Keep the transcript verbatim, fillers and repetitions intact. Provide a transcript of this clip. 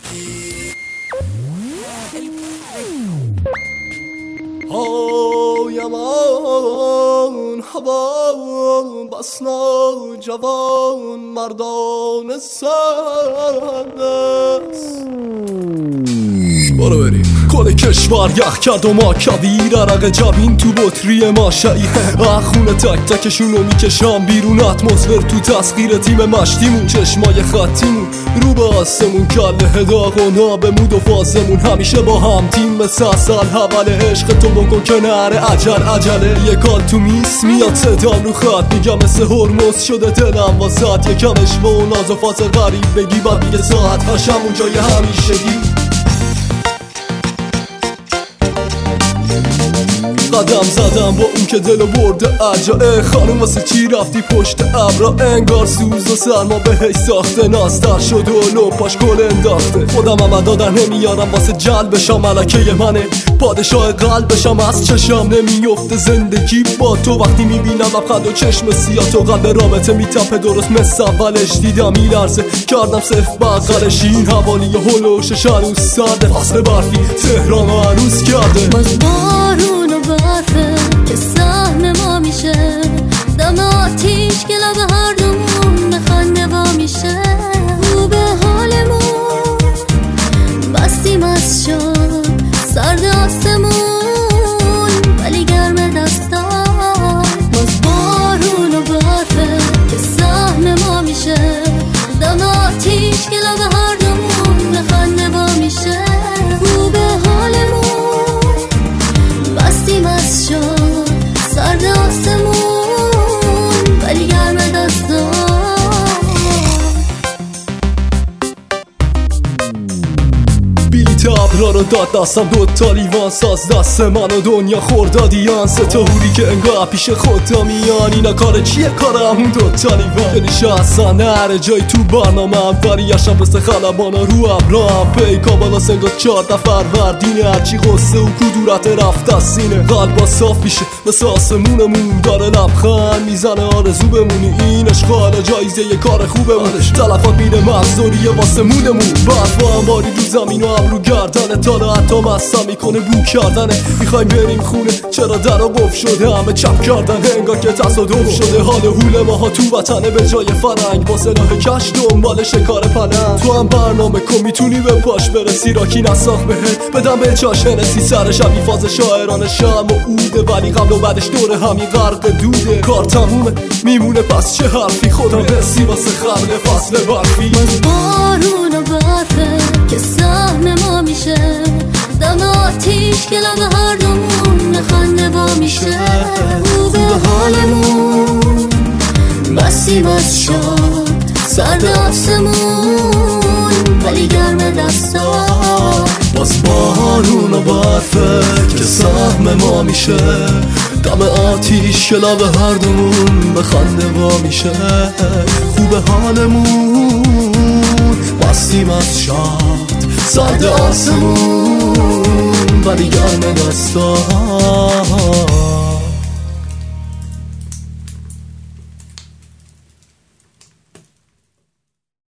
آیمان هوان بسنا جوان مردان سرست. برو بریم. کل کشور یخ کرد و ما کویر عرق جبین تو بطری ما شعی خونه تک تکشون رو میکشم بیرون اتمسفر تو تسخیر تیم مشتیمون چشمای خطیمون رو به آسمون کل هداق و نابمود و فازمون همیشه با هم تیم مثل اصل حول عشق تو بکن کنار عجل عجله یه کال تو میس میاد صدام رو خط میگم مثل هرمز شده دلم واسط یکم اشوه و ناز و فاز غریب بگی بعد میگه ساعت هشم اونجای همیشگی قدم زدم با اون که دلو برده عجا خانم واسه چی رفتی پشت ابرا انگار سوز و سرما بهش ساخته ناستر شده و لپاش گل انداخته خودم هم دادن نمیارم واسه جلبشم ملکه منه پادشاه قلبشم از چشم نمیفته زندگی با تو وقتی میبینم لبخند و چشم سیاه تو قلب رابطه میتپه درست مثل اولش دیدم میلرزه کردم صف بغلش این حوالی هلوشش هنوز سرده فصل برفی تهران رو عروس کرده باز بارون و برفه که سهم ما میشه دم آتیش که لب هر دومون به خنده وا میشه رو به حالمون بستیم از شد سرد آسمون ولی گرم دستان باز بارون و برفه که سهم ما میشه دم آتیش که لب هر دومون به خنده وا میشه رو به حالمون بستیم از شد سرد آسمون ولی گرم دستان بیلیت ابرا رو داد دستم دوتا لیوان ساز دست من و دنیا خوردادیان سه تا هوری که انگاه پیش خودتا میان اینا کار چیه کار همون دوتا لیوان دلیشه اصلا نره جای تو برنامه هم فریشم مثل خلبانا رو ابرام پیکا بالا سنگا چارده فروردینه هرچی غصه و کدورت رفت از سینه قلبا صاف میشه مثل آسمونمون داره لبخند میزنه آرزو بمونی این عشق حالا جایزه یه کار خوبمون تلفات میره مغزوریه واسه مونمون برفا هم باری رو زمین و ابرو گردنه تا حتی مستم میکنه بو کردنه میخوایم بریم خونه چرا درا قفل شده همه چپ کردن انگار که تصادف شده حال هول ماها تو وطنه به جای فرنگ با سلاح کش دنبال شکار پلنگ تو هم برنامه کن میتونی به پاش برسی راکی نساخ بهت بدم به چاش هنسی سر شبی فاز شاعران شم و اوده ولی قبل و بعدش دور همین غرق دوده کار تمومه میمونه پس چه حرفی خدا برسی واسه خلق فصل برفی باز بارون و برفه که سهم ما میشه دم آتیش که لب هر دومون به خنده وا میشه رو به حالمون بستیم از شد سرد آسمون ولی گرم دستان باز بارون و برفه که سهم ما میشه دم آتیش که لب هر دومون به خنده وا میشه خوب حالمون بستیم از شاد سرد آسمون ولی گرم دستان